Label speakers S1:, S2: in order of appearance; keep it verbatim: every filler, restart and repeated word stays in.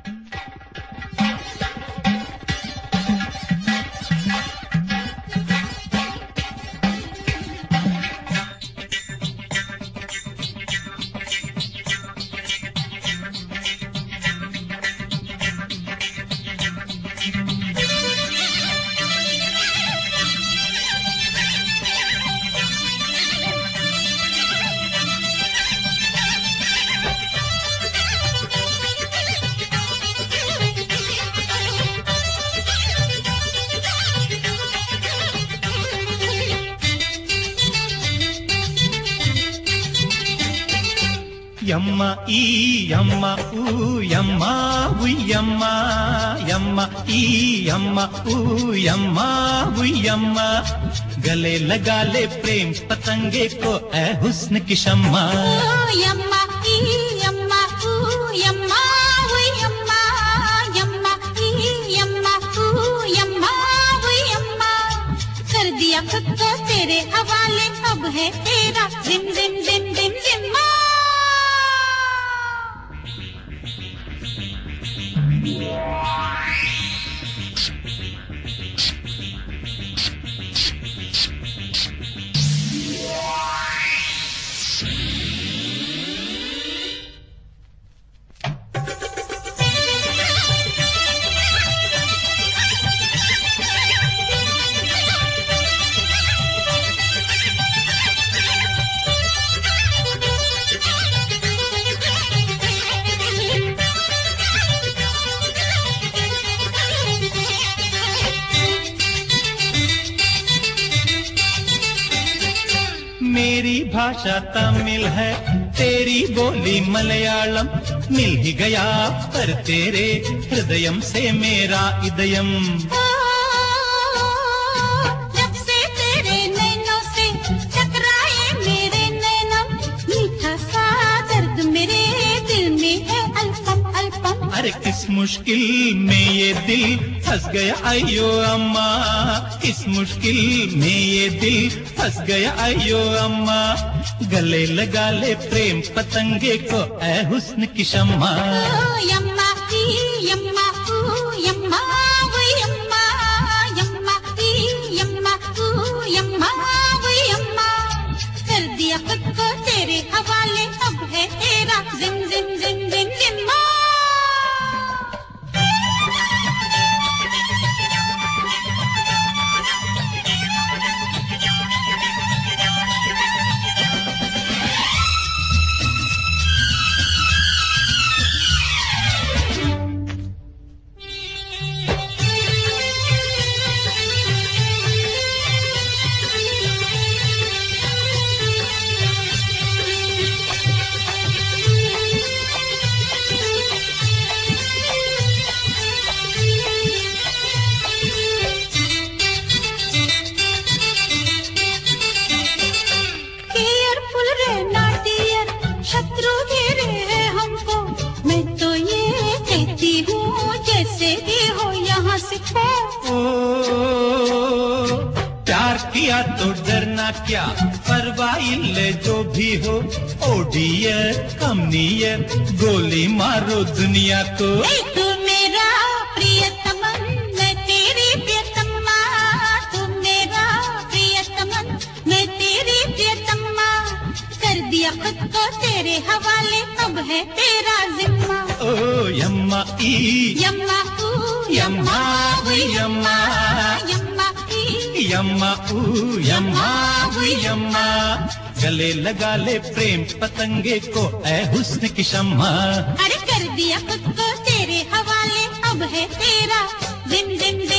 S1: Yamma ee yamma ooh yamma ooh yamma yamma ee yamma ooh yamma ooh yamma गले लगा ले प्रेम पतंगे को ऐ हुस्न की शम्मा
S2: यम्मा ई यम्मा ooh yamma ooh yamma yamma ee yamma ooh yamma ooh yamma कर दिया खुद को तेरे हवाले अब है तेरा जिम जिम जिम जिम जिम्मा
S1: मेरी भाषा तमिल है तेरी बोली मलयालम मिल ही गया पर तेरे हृदयम से मेरा इदयम
S2: जब से तेरे नैनों से टकराए मेरे नैनम मीठा सा दर्द मेरे दिल में है अल्पम अल्पम
S1: अरे किस मुश्किल में ये दिल फंस गया अयो अम्मा किस मुश्किल में ये दिल फंस गया अयो अम्मा गले लगा ले प्रेम पतंगे को ऐ हुस्न की शम्मा
S2: यम्मा ई यम्मा ooh यम्मा वो यम्मा यम्मा ई यम्मा ooh यम्मा वो यम्मा कर दिया खुद को तेरे हवाले अब है तेरा जिम जिम जिम जिम जिम्मा
S1: किया तो डरना क्या परवाइल जो भी हो ओ डियर कम नियर गोली मारो दुनिया को
S2: तू मेरा प्रियतमन मैं तेरी प्रियतमा तू मेरा प्रियतमन मैं तेरी प्रियतमा कर दिया खुद को तेरे हवाले अब है तेरा जिम्मा
S1: ओ यम्मा ई
S2: यम्मा ooh
S1: यम्मा वो यम्मा
S2: यम्मा ई
S1: यम्मा ऊ यम्मा वो यम्मा गले लगा ले प्रेम पतंगे को ऐ हुस्न की शम्मा
S2: अरे कर दिया खुद को तेरे हवाले अब है तेरा जिम जिम जिम